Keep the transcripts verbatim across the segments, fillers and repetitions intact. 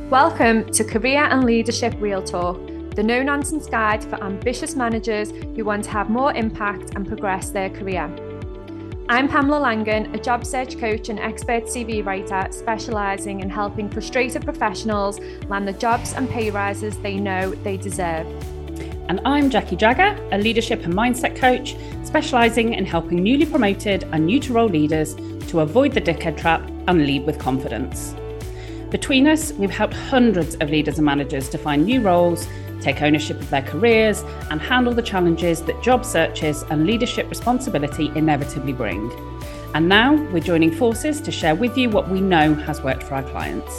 Welcome to Career and Leadership Real Talk, the no-nonsense guide for ambitious managers who want to have more impact and progress their career. I'm Pamela Langan, a job search coach and expert C V writer specialising in helping frustrated professionals land the jobs and pay rises they know they deserve. And I'm Jackie Jagger, a leadership and mindset coach specialising in helping newly promoted and new to role leaders to avoid the dickhead trap and lead with confidence. Between us, we've helped hundreds of leaders and managers to find new roles, take ownership of their careers, and handle the challenges that job searches and leadership responsibility inevitably bring. And now we're joining forces to share with you what we know has worked for our clients.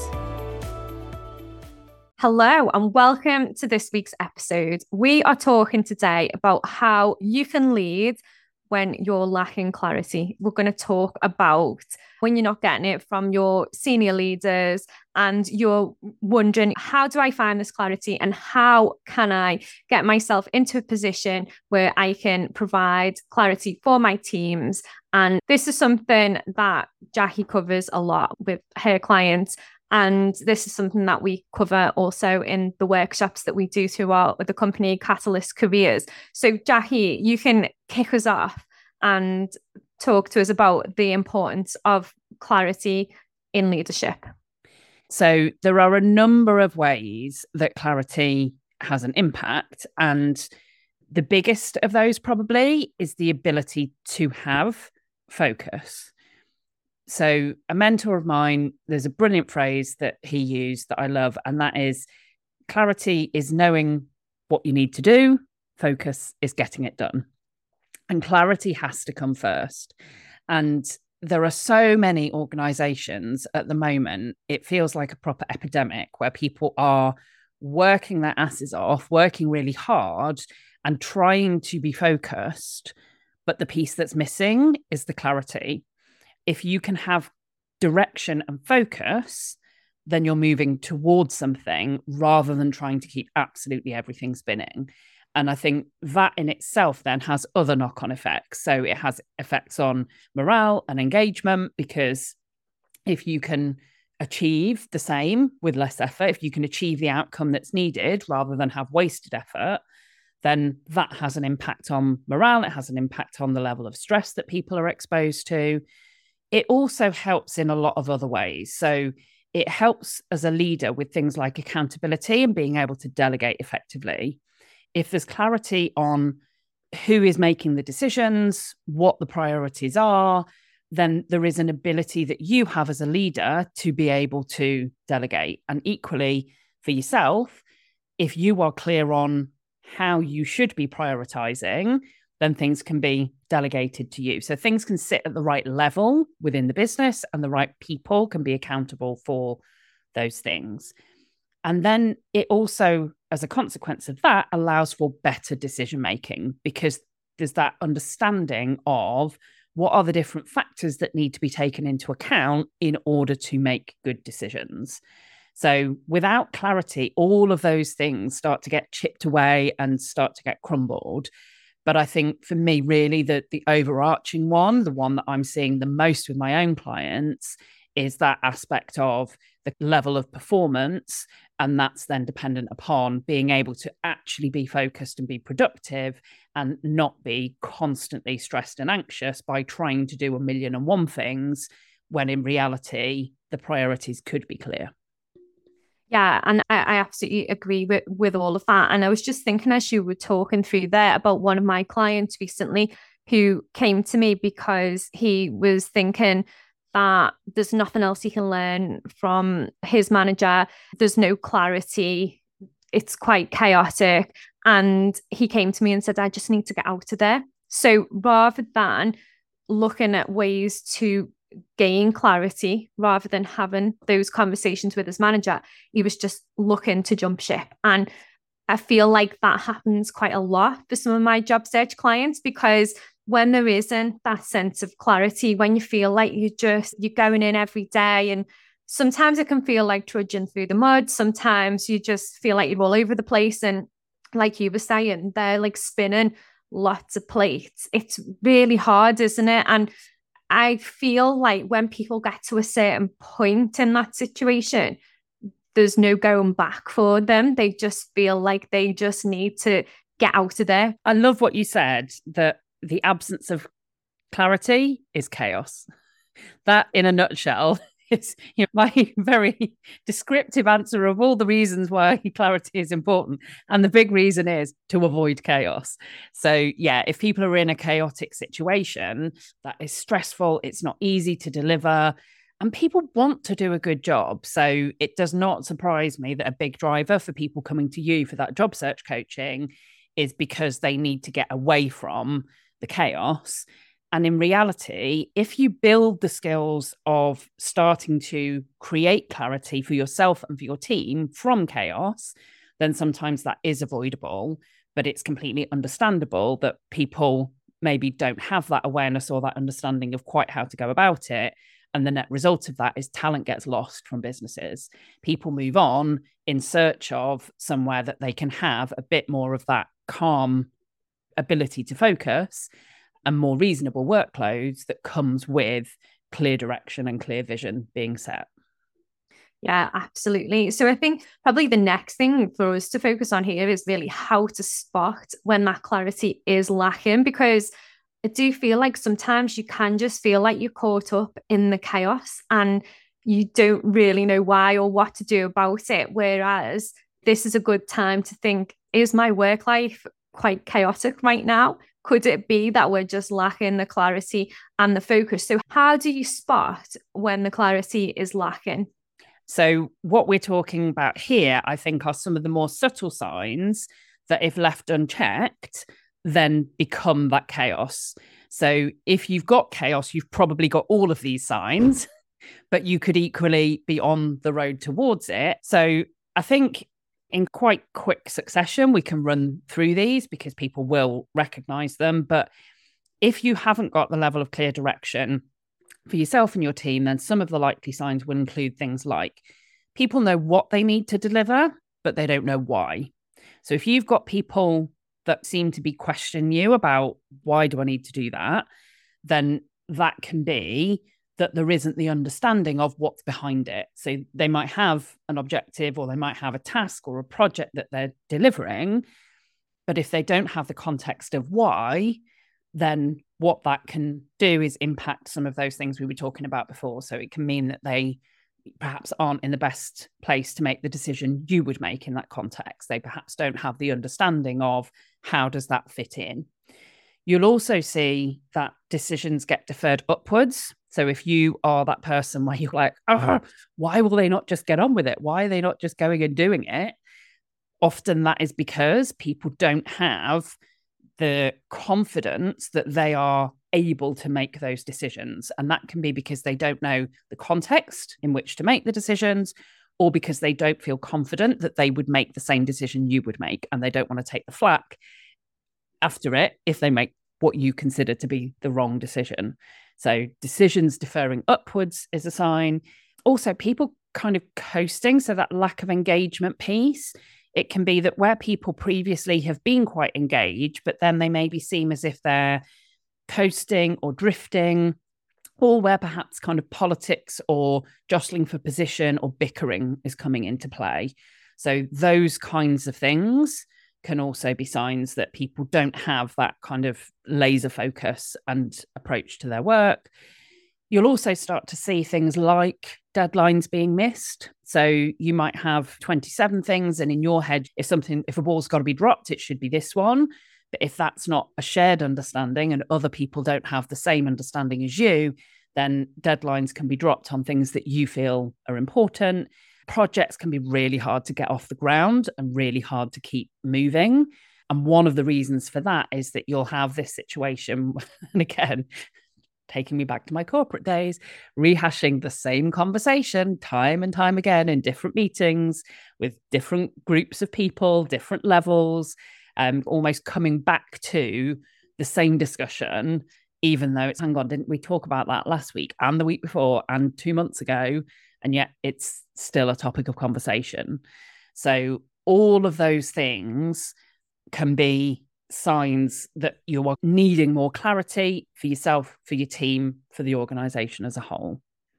Hello and welcome to this week's episode. We are talking today about how you can lead when you're lacking clarity. We're going to talk about when you're not getting it from your senior leaders and you're wondering, how do I find this clarity and how can I get myself into a position where I can provide clarity for my teams? And this is something that Jackie covers a lot with her clients. And this is something that we cover also in the workshops that we do throughout the company, Catalyst Careers. So Jackie, you can kick us off and talk to us about the importance of clarity in leadership. So there are a number of ways that clarity has an impact. And the biggest of those probably is the ability to have focus. So a mentor of mine, there's a brilliant phrase that he used that I love, and that is, clarity is knowing what you need to do, focus is getting it done. And clarity has to come first. And there are so many organizations at the moment, it feels like a proper epidemic where people are working their asses off, working really hard and trying to be focused. But the piece that's missing is the clarity. If you can have direction and focus, then you're moving towards something rather than trying to keep absolutely everything spinning. And I think that in itself then has other knock-on effects. So it has effects on morale and engagement, because if you can achieve the same with less effort, if you can achieve the outcome that's needed rather than have wasted effort, then that has an impact on morale. It has an impact on the level of stress that people are exposed to. It also helps in a lot of other ways. So it helps as a leader with things like accountability and being able to delegate effectively. If there's clarity on who is making the decisions, what the priorities are, then there is an ability that you have as a leader to be able to delegate. And equally for yourself, if you are clear on how you should be prioritizing, then things can be delegated to you. So things can sit at the right level within the business and the right people can be accountable for those things. And then it also, as a consequence of that, allows for better decision-making, because there's that understanding of what are the different factors that need to be taken into account in order to make good decisions. So without clarity, all of those things start to get chipped away and start to get crumbled. But I think for me, really, the, the overarching one, the one that I'm seeing the most with my own clients, is that aspect of the level of performance. And that's then dependent upon being able to actually be focused and be productive and not be constantly stressed and anxious by trying to do a million and one things, when in reality, the priorities could be clear. Yeah, and I, I absolutely agree with, with all of that. And I was just thinking as you were talking through there about one of my clients recently who came to me because he was thinking that there's nothing else he can learn from his manager. There's no clarity. It's quite chaotic. And he came to me and said, I just need to get out of there. So rather than looking at ways to gain clarity, rather than having those conversations with his manager, he was just looking to jump ship. And I feel like that happens quite a lot for some of my job search clients, because when there isn't that sense of clarity, when you feel like you just, you're going in every day, and sometimes it can feel like trudging through the mud. Sometimes you just feel like you're all over the place. And like you were saying, they're like spinning lots of plates. It's really hard, isn't it? And I feel like when people get to a certain point in that situation, there's no going back for them. They just feel like they just need to get out of there. I love what you said, that the absence of clarity is chaos. That, in a nutshell, is, you know, my very descriptive answer of all the reasons why clarity is important. And the big reason is to avoid chaos. So, yeah, if people are in a chaotic situation that is stressful, it's not easy to deliver, and people want to do a good job. So it does not surprise me that a big driver for people coming to you for that job search coaching is because they need to get away from the chaos. And in reality, if you build the skills of starting to create clarity for yourself and for your team from chaos, then sometimes that is avoidable. But it's completely understandable that people maybe don't have that awareness or that understanding of quite how to go about it. And the net result of that is talent gets lost from businesses. People move on in search of somewhere that they can have a bit more of that calm ability to focus and more reasonable workloads that comes with clear direction and clear vision being set. Yeah, absolutely. So I think probably the next thing for us to focus on here is really how to spot when that clarity is lacking, because I do feel like sometimes you can just feel like you're caught up in the chaos and you don't really know why or what to do about it. Whereas this is a good time to think, is my work life quite chaotic right now? Could it be that we're just lacking the clarity and the focus? So how do you spot when the clarity is lacking? So what we're talking about here, I think, are some of the more subtle signs that, if left unchecked, then become that chaos. So if you've got chaos, you've probably got all of these signs, but you could equally be on the road towards it. So I think in quite quick succession, we can run through these because people will recognize them. But if you haven't got the level of clear direction for yourself and your team, then some of the likely signs will include things like people know what they need to deliver, but they don't know why. So if you've got people that seem to be questioning you about why do I need to do that, then that can be that there isn't the understanding of what's behind it. So they might have an objective or they might have a task or a project that they're delivering, but if they don't have the context of why, then what that can do is impact some of those things we were talking about before. So it can mean that they perhaps aren't in the best place to make the decision you would make in that context. They perhaps don't have the understanding of how does that fit in. You'll also see that decisions get deferred upwards. So if you are that person where you're like, oh, why will they not just get on with it? Why are they not just going and doing it? Often that is because people don't have the confidence that they are able to make those decisions. And that can be because they don't know the context in which to make the decisions, or because they don't feel confident that they would make the same decision you would make. And they don't want to take the flack after it if they make what you consider to be the wrong decision. So decisions deferring upwards is a sign. Also, people kind of coasting, so that lack of engagement piece. It can be that where people previously have been quite engaged, but then they maybe seem as if they're coasting or drifting, or where perhaps kind of politics or jostling for position or bickering is coming into play. So those kinds of things can also be signs that people don't have that kind of laser focus and approach to their work. You'll also start to see things like deadlines being missed. So you might have twenty-seven things, and in your head, if something, if a ball's got to be dropped, it should be this one. But if that's not a shared understanding and other people don't have the same understanding as you, then deadlines can be dropped on things that you feel are important. Projects can be really hard to get off the ground and really hard to keep moving. And one of the reasons for that is that you'll have this situation, and again, taking me back to my corporate days, rehashing the same conversation time and time again in different meetings with different groups of people, different levels, um, almost coming back to the same discussion, even though it's, hang on, didn't we talk about that last week and the week before and two months ago? And yet it's still a topic of conversation. So all of those things can be signs that you are needing more clarity for yourself, for your team, for the organization as a whole.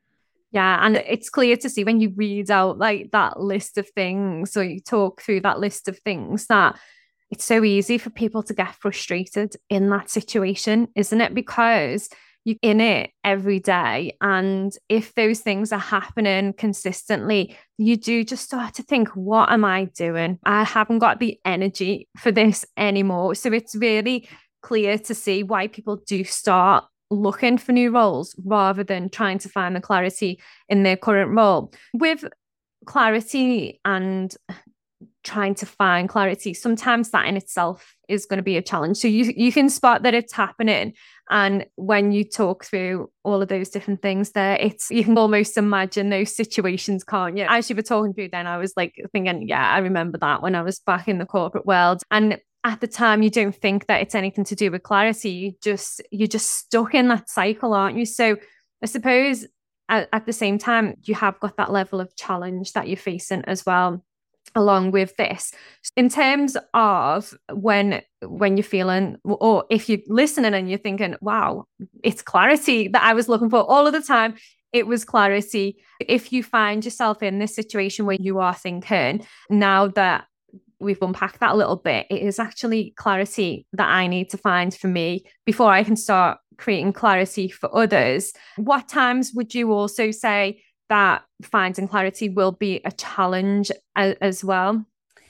Yeah, and it's clear to see when you read out like that list of things, or you talk through that list of things, that it's so easy for people to get frustrated in that situation, isn't it? Because you're in it every day. And if those things are happening consistently, you do just start to think, what am I doing? I haven't got the energy for this anymore. So it's really clear to see why people do start looking for new roles rather than trying to find the clarity in their current role. With clarity and trying to find clarity, sometimes that in itself is going to be a challenge. So you you can spot that it's happening. And when you talk through all of those different things there, it's you can almost imagine those situations, can't you? As you were talking through then, I was like thinking, yeah, I remember that when I was back in the corporate world. And at the time, you don't think that it's anything to do with clarity. You just you're just stuck in that cycle, aren't you? So I suppose at, at the same time, you have got that level of challenge that you're facing as well along with this. In terms of when when you're feeling, or if you're listening and you're thinking, wow, it's clarity that I was looking for all of the time, it was clarity. If you find yourself in this situation where you are thinking, now that we've unpacked that a little bit, it is actually clarity that I need to find for me before I can start creating clarity for others. What times would you also say that finding clarity will be a challenge as, as well?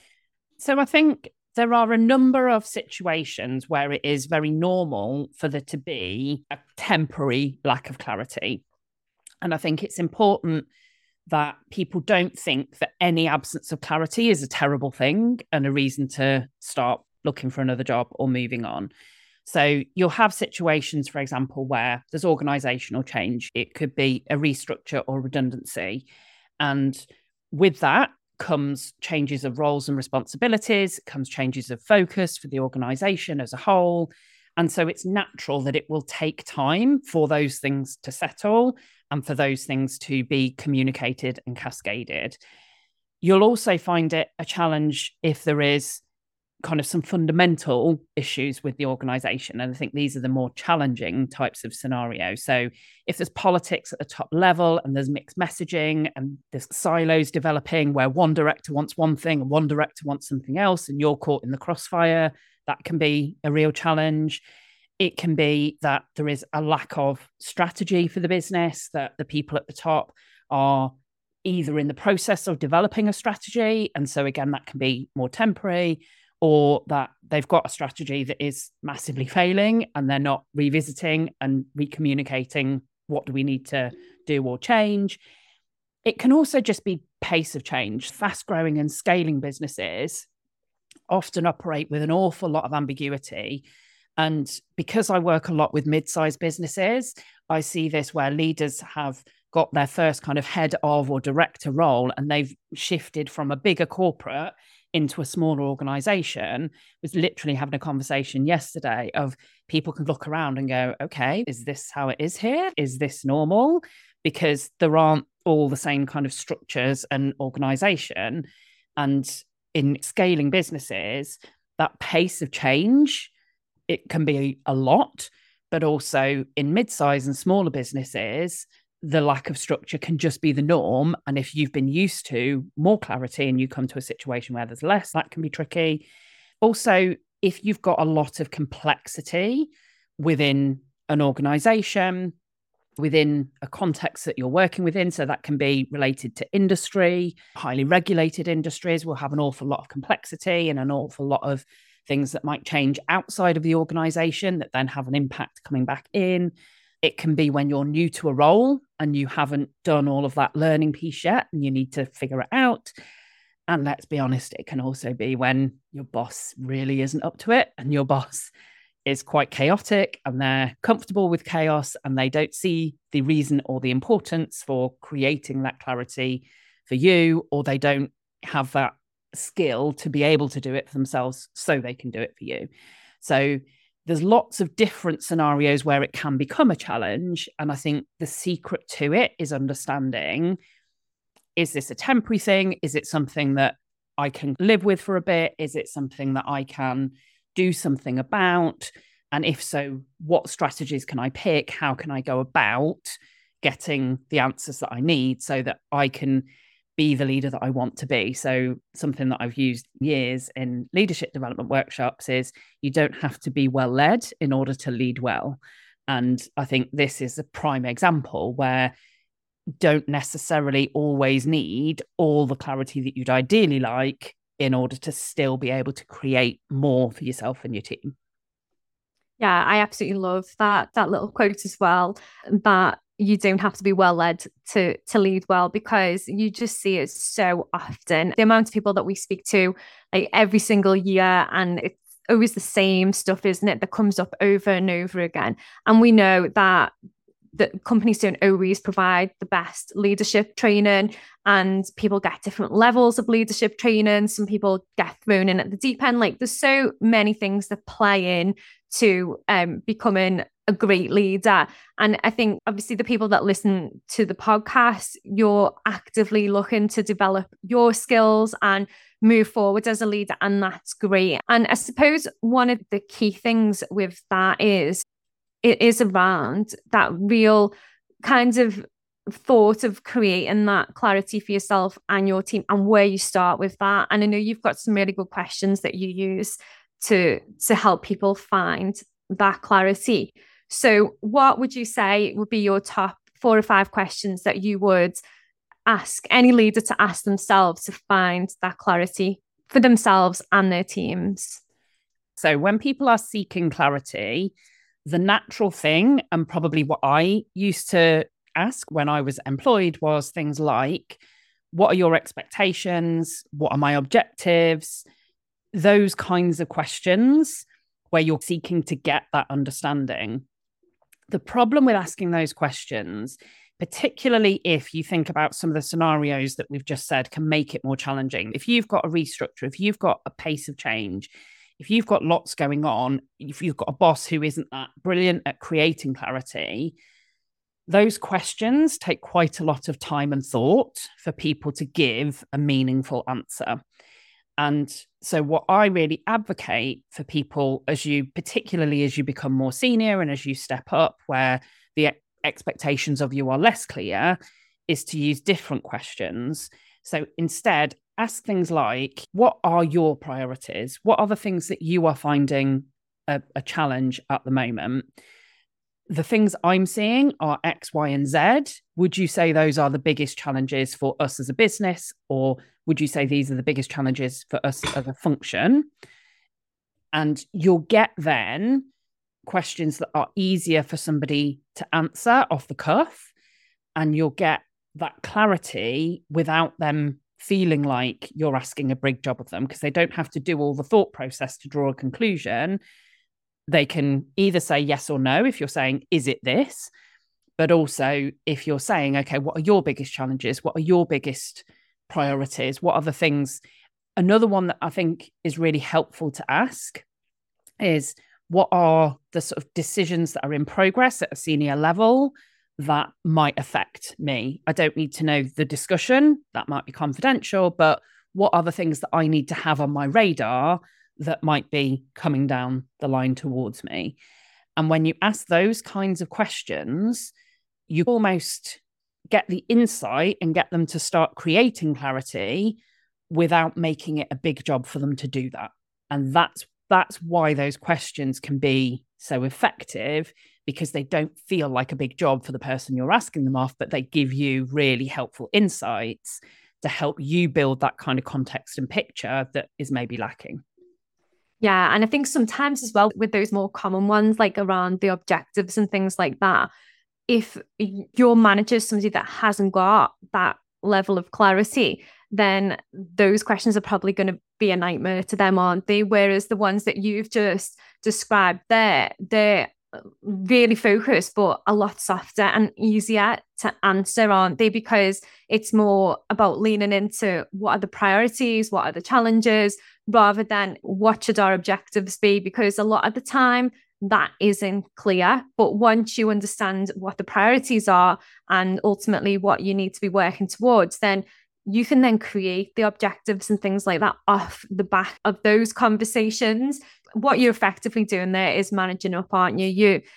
So I think there are a number of situations where it is very normal for there to be a temporary lack of clarity. And I think it's important that people don't think that any absence of clarity is a terrible thing and a reason to start looking for another job or moving on. So you'll have situations, for example, where there's organizational change. It could be a restructure or redundancy. And with that comes changes of roles and responsibilities, comes changes of focus for the organization as a whole. And so it's natural that it will take time for those things to settle and for those things to be communicated and cascaded. You'll also find it a challenge if there is kind of some fundamental issues with the organization. And I think these are the more challenging types of scenarios. So if there's politics at the top level and there's mixed messaging and there's silos developing where one director wants one thing and one director wants something else and you're caught in the crossfire, that can be a real challenge. It can be that there is a lack of strategy for the business, that the people at the top are either in the process of developing a strategy. And so again, that can be more temporary, or that they've got a strategy that is massively failing and they're not revisiting and recommunicating what do we need to do or change. It can also just be pace of change. Fast growing and scaling businesses often operate with an awful lot of ambiguity. And because I work a lot with mid-sized businesses, I see this where leaders have got their first kind of head of or director role and they've shifted from a bigger corporate into a smaller organization. I was literally having a conversation yesterday of people can look around and go, okay, is this how it is here? Is this normal? Because there aren't all the same kind of structures and organization. And in scaling businesses, that pace of change, it can be a lot, but also in mid-size and smaller businesses, the lack of structure can just be the norm. And if you've been used to more clarity and you come to a situation where there's less, that can be tricky. Also, if you've got a lot of complexity within an organization, within a context that you're working within, so that can be related to industry, highly regulated industries will have an awful lot of complexity and an awful lot of things that might change outside of the organization that then have an impact coming back in. It can be when you're new to a role and you haven't done all of that learning piece yet and you need to figure it out. And let's be honest, it can also be when your boss really isn't up to it and your boss is quite chaotic and they're comfortable with chaos and they don't see the reason or the importance for creating that clarity for you, or they don't have that skill to be able to do it for themselves so they can do it for you. So there's lots of different scenarios where it can become a challenge. And I think the secret to it is understanding, is this a temporary thing? Is it something that I can live with for a bit? Is it something that I can do something about? And if so, what strategies can I pick? How can I go about getting the answers that I need so that I can be the leader that I want to be. So something that I've used years in leadership development workshops is you don't have to be well led in order to lead well. And I think this is a prime example where you don't necessarily always need all the clarity that you'd ideally like in order to still be able to create more for yourself and your team. Yeah, I absolutely love that that little quote as well, that you don't have to be well led to to lead well, because you just see it so often. The amount of people that we speak to like every single year, and it's always the same stuff, isn't it, that comes up over and over again. And we know that that companies don't always provide the best leadership training, and people get different levels of leadership training. Some people get thrown in at the deep end. Like there's so many things that play in to um, becoming a great leader. And I think obviously the people that listen to the podcast, you're actively looking to develop your skills and move forward as a leader, and that's great. And I suppose one of the key things with that is it is around that real kind of thought of creating that clarity for yourself and your team, and where you start with that. And I know you've got some really good questions that you use to to help people find that clarity. So what would you say would be your top four or five questions that you would ask any leader to ask themselves to find that clarity for themselves and their teams? So when people are seeking clarity, the natural thing, and probably what I used to ask when I was employed, was things like, what are your expectations? What are my objectives? Those kinds of questions where you're seeking to get that understanding. The problem with asking those questions, particularly if you think about some of the scenarios that we've just said, can make it more challenging. If you've got a restructure, if you've got a pace of change, if you've got lots going on, if you've got a boss who isn't that brilliant at creating clarity, those questions take quite a lot of time and thought for people to give a meaningful answer. And so what I really advocate for people, as you, particularly as you become more senior and as you step up where the expectations of you are less clear, is to use different questions. So instead, ask things like, what are your priorities? What are the things that you are finding a, a challenge at the moment? The things I'm seeing are X, Y, and Z. Would you say those are the biggest challenges for us as a business? Or would you say these are the biggest challenges for us as a function? And you'll get then questions that are easier for somebody to answer off the cuff. And you'll get that clarity without them feeling like you're asking a big job of them, because they don't have to do all the thought process to draw a conclusion. They can either say yes or no if you're saying, is it this? But also if you're saying, okay, what are your biggest challenges? What are your biggest priorities? What are the things? Another one that I think is really helpful to ask is, what are the sort of decisions that are in progress at a senior level that might affect me? I don't need to know the discussion. That might be confidential, but what are the things that I need to have on my radar that might be coming down the line towards me? And when you ask those kinds of questions, you almost get the insight and get them to start creating clarity without making it a big job for them to do that. And that's that's why those questions can be so effective, because they don't feel like a big job for the person you're asking them off, but they give you really helpful insights to help you build that kind of context and picture that is maybe lacking. Yeah, and I think sometimes as well with those more common ones, like around the objectives and things like that, if your manager is somebody that hasn't got that level of clarity, then those questions are probably going to be a nightmare to them, aren't they? Whereas the ones that you've just described there, they're really focused, but a lot softer and easier to answer, aren't they? Because it's more about leaning into what are the priorities, what are the challenges, rather than what should our objectives be, because a lot of the time that isn't clear. But once you understand what the priorities are and ultimately what you need to be working towards, then you can then create the objectives and things like that off the back of those conversations. What you're effectively doing there is managing up, aren't you? You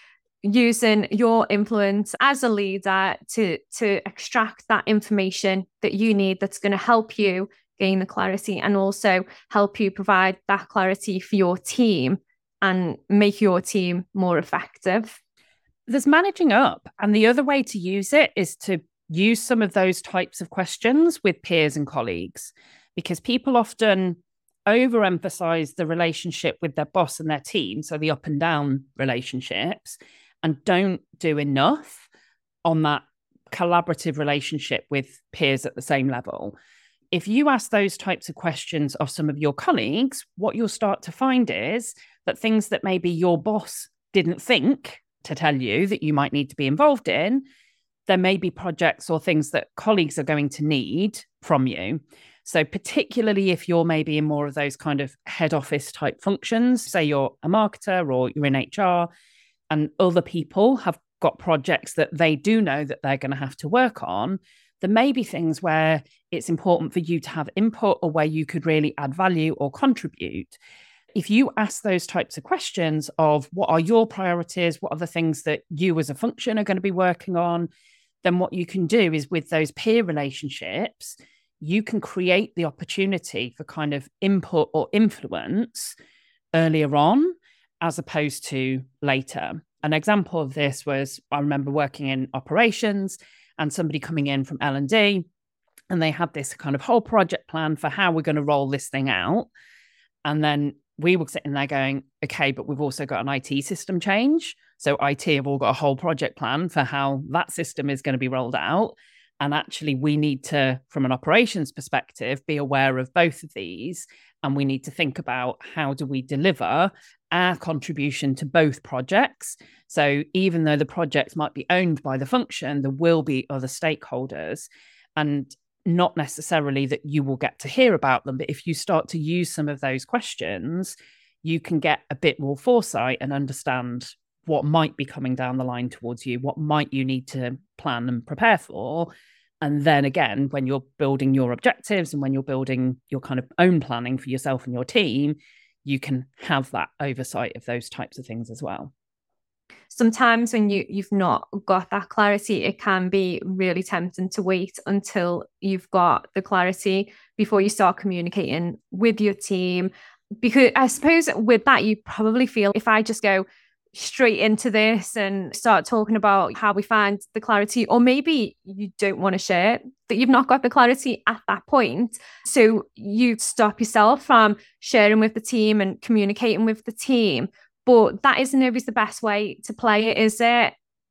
using your influence as a leader to to extract that information that you need that's going to help you gain the clarity and also help you provide that clarity for your team and make your team more effective. There's managing up, and the other way to use it is to use some of those types of questions with peers and colleagues, because people often overemphasize the relationship with their boss and their team, so the up and down relationships, and don't do enough on that collaborative relationship with peers at the same level. If you ask those types of questions of some of your colleagues, what you'll start to find is that things that maybe your boss didn't think to tell you that you might need to be involved in, there may be projects or things that colleagues are going to need from you. So particularly if you're maybe in more of those kind of head office type functions, say you're a marketer or you're in H R, and other people have got projects that they do know that they're going to have to work on, there may be things where it's important for you to have input or where you could really add value or contribute. If you ask those types of questions of what are your priorities, what are the things that you as a function are going to be working on, then what you can do is with those peer relationships, you can create the opportunity for kind of input or influence earlier on as opposed to later. An example of this was, I remember working in operations and somebody coming in from L and D, and they had this kind of whole project plan for how we're going to roll this thing out. And then we were sitting there going, okay, but we've also got an I T system change. So I T have all got a whole project plan for how that system is going to be rolled out. And actually, we need to, from an operations perspective, be aware of both of these. And we need to think about how do we deliver our contribution to both projects. So even though the projects might be owned by the function, there will be other stakeholders. And not necessarily that you will get to hear about them, but if you start to use some of those questions, you can get a bit more foresight and understand what might be coming down the line towards you, what might you need to plan and prepare for. And then again, when you're building your objectives and when you're building your kind of own planning for yourself and your team, you can have that oversight of those types of things as well. Sometimes when you, you've not got that clarity, it can be really tempting to wait until you've got the clarity before you start communicating with your team. Because I suppose with that, you probably feel if I just go straight into this and start talking about how we find the clarity, or maybe you don't want to share that you've not got the clarity at that point. So you stop yourself from sharing with the team and communicating with the team. But that isn't always the best way to play it, is it?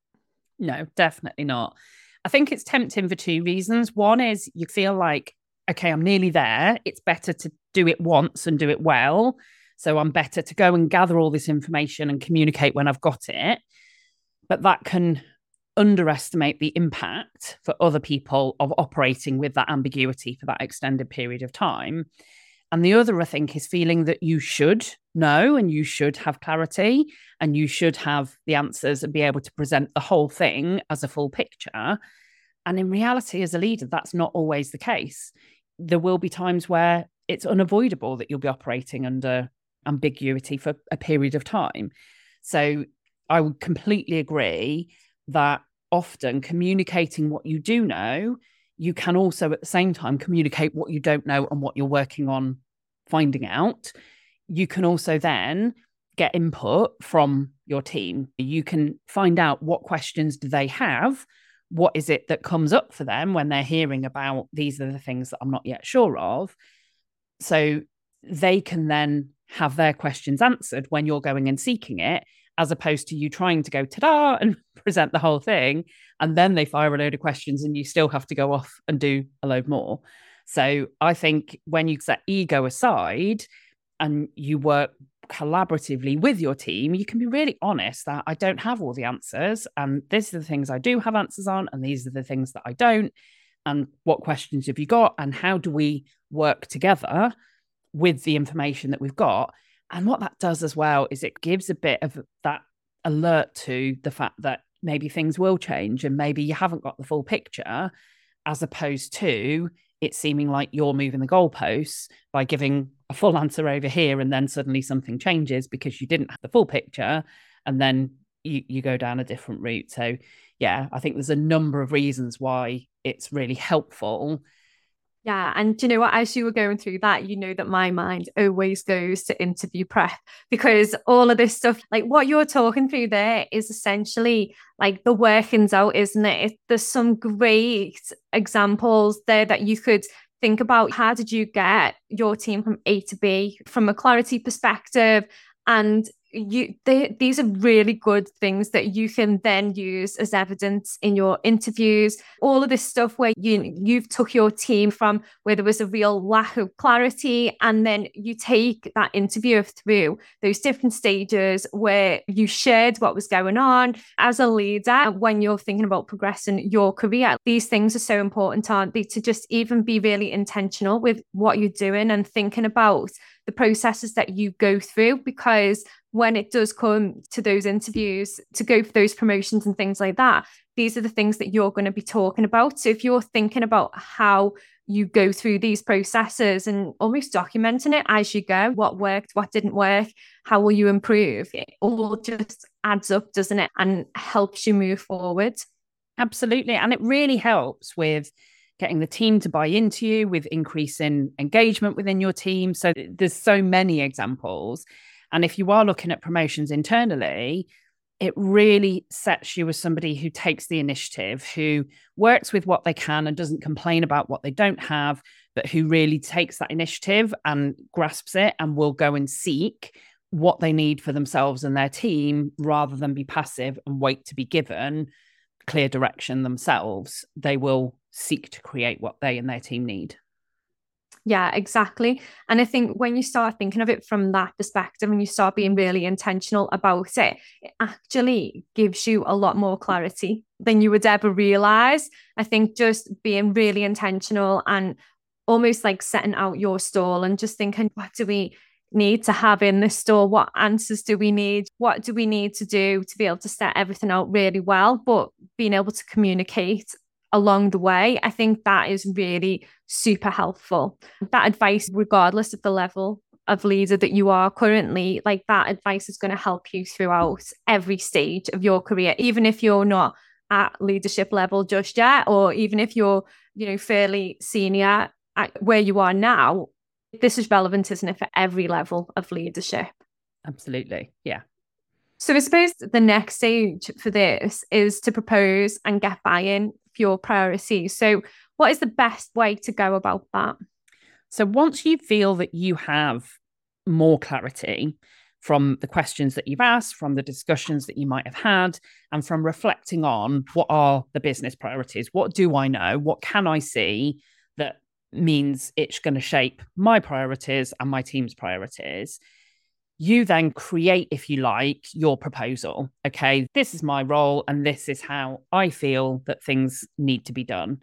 No, definitely not. I think it's tempting for two reasons. One is you feel like, okay, I'm nearly there. It's better to do it once and do it well. So I'm better to go and gather all this information and communicate when I've got it. But that can underestimate the impact for other people of operating with that ambiguity for that extended period of time. And the other, I think, is feeling that you should know and you should have clarity and you should have the answers and be able to present the whole thing as a full picture. And in reality, as a leader, that's not always the case. There will be times where it's unavoidable that you'll be operating under ambiguity for a period of time. So I would completely agree that often communicating what you do know, you can also at the same time communicate what you don't know and what you're working on finding out. You can also then get input from your team. You can find out what questions do they have, what is it that comes up for them when they're hearing about these are the things that I'm not yet sure of. So they can then have their questions answered when you're going and seeking it, as opposed to you trying to go ta-da and present the whole thing. And then they fire a load of questions and you still have to go off and do a load more. So I think when you set ego aside and you work collaboratively with your team, you can be really honest that I don't have all the answers. And these are the things I do have answers on. And these are the things that I don't. And what questions have you got? And how do we work together with the information that we've got? And what that does as well is it gives a bit of that alert to the fact that maybe things will change and maybe you haven't got the full picture, as opposed to it seeming like you're moving the goalposts by giving a full answer over here and then suddenly something changes because you didn't have the full picture. And then you, you go down a different route. So yeah, I think there's a number of reasons why it's really helpful. Yeah. And do you know what? As you were going through that, you know that my mind always goes to interview prep, because all of this stuff, like what you're talking through there, is essentially like the workings out, isn't it? it there's some great examples there that you could think about. How did you get your team from A to B from a clarity perspective? And you they, these are really good things that you can then use as evidence in your interviews. All of this stuff where you you've took your team from where there was a real lack of clarity, and then you take that interviewer through those different stages where you shared what was going on. As a leader, when you're thinking about progressing your career, these things are so important, aren't they, to just even be really intentional with what you're doing and thinking about the processes that you go through, because when it does come to those interviews to go for those promotions and things like that, these are the things that you're going to be talking about. So if you're thinking about how you go through these processes and almost documenting it as you go, what worked, what didn't work, how will you improve, it all just adds up, doesn't it? And helps you move forward. Absolutely. And it really helps with getting the team to buy into you, with increasing engagement within your team. So there's so many examples. And if you are looking at promotions internally, it really sets you as somebody who takes the initiative, who works with what they can and doesn't complain about what they don't have, but who really takes that initiative and grasps it and will go and seek what they need for themselves and their team, rather than be passive and wait to be given clear direction themselves. They will seek to create what they and their team need. Yeah, exactly. And I think when you start thinking of it from that perspective and you start being really intentional about it, it actually gives you a lot more clarity than you would ever realize. I think just being really intentional and almost like setting out your stall and just thinking, what do we need to have in this store? What answers do we need? What do we need to do to be able to set everything out really well, but being able to communicate along the way? I think that is really super helpful. That advice, regardless of the level of leader that you are currently, like that advice is going to help you throughout every stage of your career, even if you're not at leadership level just yet, or even if you're, you know, fairly senior at where you are now. This is relevant, isn't it, for every level of leadership? Absolutely. Yeah. So I suppose the next stage for this is to propose and get buy-in for your priorities. So what is the best way to go about that? So once you feel that you have more clarity from the questions that you've asked, from the discussions that you might have had, and from reflecting on what are the business priorities, what do I know, what can I see that means it's going to shape my priorities and my team's priorities, you then create, if you like, your proposal. Okay, this is my role and this is how I feel that things need to be done.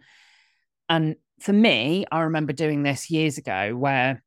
And for me, I remember doing this years ago where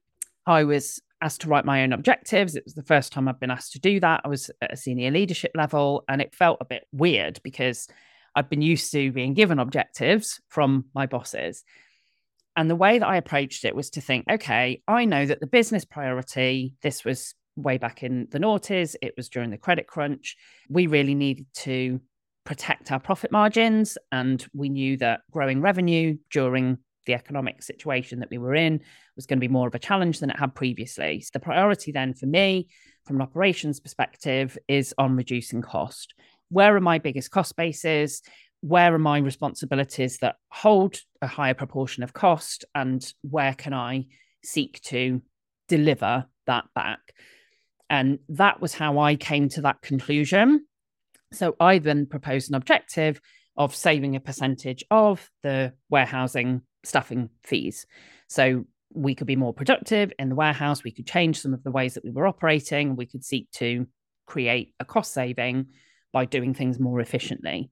I was asked to write my own objectives. It was the first time I'd been asked to do that. I was at a senior leadership level and it felt a bit weird because I'd been used to being given objectives from my bosses. And the way that I approached it was to think, okay, I know that the business priority, this was way back in the noughties, it was during the credit crunch. We really needed to protect our profit margins. And we knew that growing revenue during the economic situation that we were in was going to be more of a challenge than it had previously. So the priority then for me, from an operations perspective, is on reducing cost. Where are my biggest cost bases? Where are my responsibilities that hold a higher proportion of cost, and where can I seek to deliver that back? And that was how I came to that conclusion. So I then proposed an objective of saving a percentage of the warehousing staffing fees. So we could be more productive in the warehouse. We could change some of the ways that we were operating. We could seek to create a cost saving by doing things more efficiently.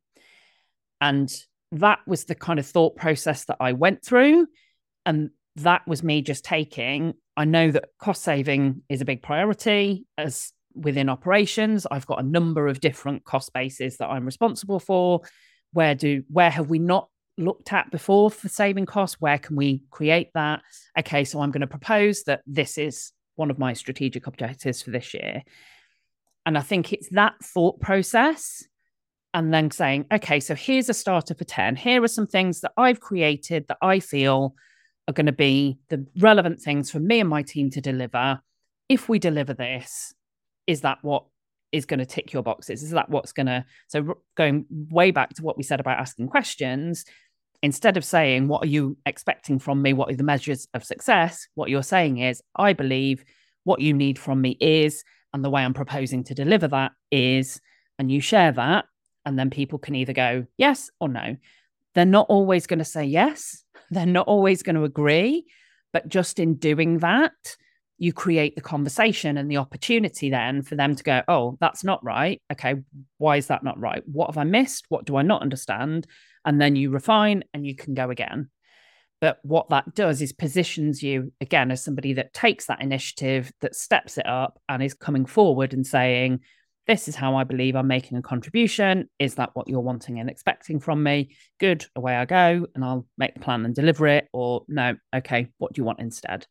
And that was the kind of thought process that I went through. And that was me just taking, I know that cost saving is a big priority as within operations. I've got a number of different cost bases that I'm responsible for. Where do, where have we not looked at before for saving costs? Where can we create that? Okay, so I'm going to propose that this is one of my strategic objectives for this year. And I think it's that thought process and then saying, okay, so here's a starter for ten. Here are some things that I've created that I feel are going to be the relevant things for me and my team to deliver. If we deliver this, is that what is going to tick your boxes? Is that what's going to, so going way back to what we said about asking questions, instead of saying, what are you expecting from me? What are the measures of success? What you're saying is, I believe what you need from me is, and the way I'm proposing to deliver that is, and you share that, and then people can either go yes or no. They're not always going to say yes. They're not always going to agree. But just in doing that, you create the conversation and the opportunity then for them to go, oh, that's not right. Okay, why is that not right? What have I missed? What do I not understand? And then you refine and you can go again. But what that does is positions you, again, as somebody that takes that initiative, that steps it up and is coming forward and saying, this is how I believe I'm making a contribution. Is that what you're wanting and expecting from me? Good, away I go, and I'll make the plan and deliver it. Or no, okay, what do you want instead?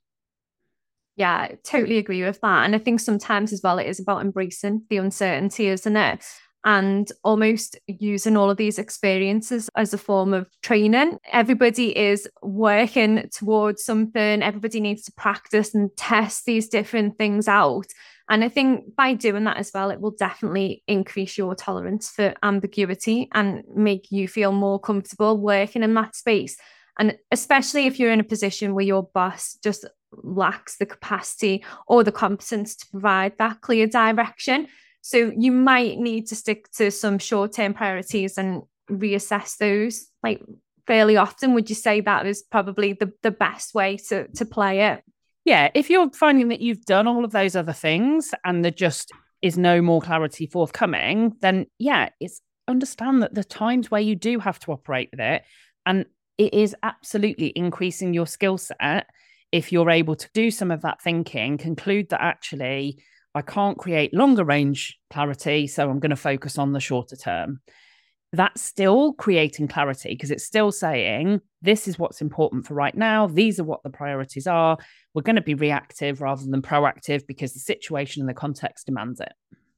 Yeah, I totally agree with that. And I think sometimes as well, it is about embracing the uncertainty, isn't it? And almost using all of these experiences as a form of training. Everybody is working towards something. Everybody needs to practice and test these different things out. And I think by doing that as well, it will definitely increase your tolerance for ambiguity and make you feel more comfortable working in that space. And especially if you're in a position where your boss just lacks the capacity or the competence to provide that clear direction. So you might need to stick to some short-term priorities and reassess those like fairly often. Would you say that is probably the, the best way to, to play it? Yeah, if you're finding that you've done all of those other things and there just is no more clarity forthcoming, then yeah, it's understand that the times where you do have to operate with it, and it is absolutely increasing your skill set if you're able to do some of that thinking, conclude that actually I can't create longer range clarity, so I'm going to focus on the shorter term. That's still creating clarity because it's still saying, this is what's important for right now. These are what the priorities are. We're going to be reactive rather than proactive because the situation and the context demands it.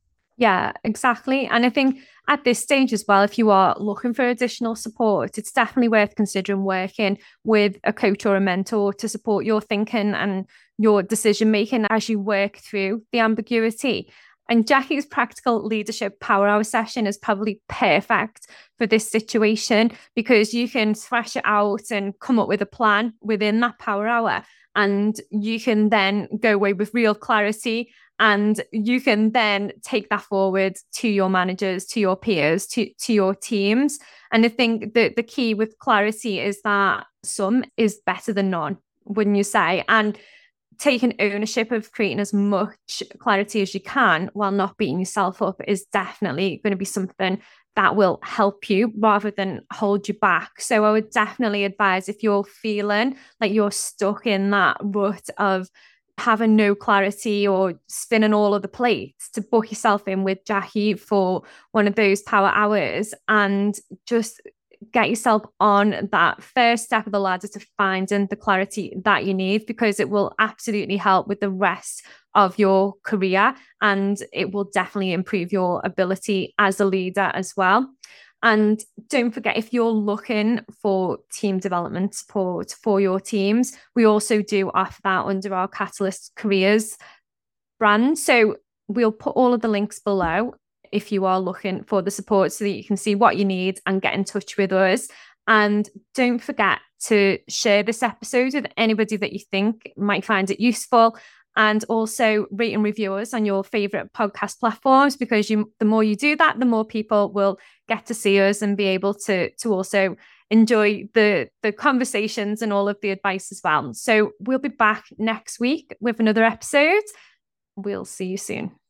Yeah, exactly. And I think at this stage as well, if you are looking for additional support, it's definitely worth considering working with a coach or a mentor to support your thinking and your decision making as you work through the ambiguity. And Jackie's practical leadership power hour session is probably perfect for this situation because you can thrash it out and come up with a plan within that power hour. And you can then go away with real clarity, and you can then take that forward to your managers, to your peers, to, to your teams. And I think that the key with clarity is that some is better than none, wouldn't you say? And taking ownership of creating as much clarity as you can while not beating yourself up is definitely going to be something that will help you rather than hold you back. So I would definitely advise, if you're feeling like you're stuck in that rut of having no clarity or spinning all of the plates, to book yourself in with Jackie for one of those power hours and just get yourself on that first step of the ladder to finding the clarity that you need, because it will absolutely help with the rest of your career and it will definitely improve your ability as a leader as well. And don't forget, if you're looking for team development support for your teams, we also do offer that under our Catalyst Careers brand. So we'll put all of the links below if you are looking for the support so that you can see what you need and get in touch with us. And don't forget to share this episode with anybody that you think might find it useful. And also rate and review us on your favorite podcast platforms, because you, the more you do that, the more people will get to see us and be able to, to also enjoy the, the conversations and all of the advice as well. So we'll be back next week with another episode. We'll see you soon.